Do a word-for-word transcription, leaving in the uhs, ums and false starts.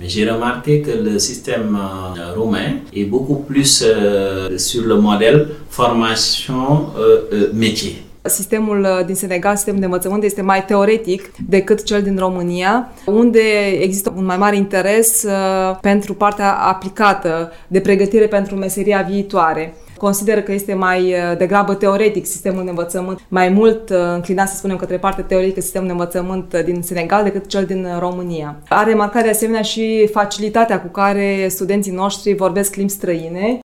J'ai remarqué que le système roumain est beaucoup plus sur le modèle formation-métier. Sistemul din Senegal, sistemul de învățământ, este mai teoretic decât cel din România, unde există un mai mare interes pentru partea aplicată de pregătire pentru meseria viitoare. Consider că este mai degrabă teoretic sistemul de învățământ, mai mult înclinat, să spunem, către partea teoretică sistemul de învățământ din Senegal decât cel din România. A remarcat de asemenea și facilitatea cu care studenții noștri vorbesc limbi străine.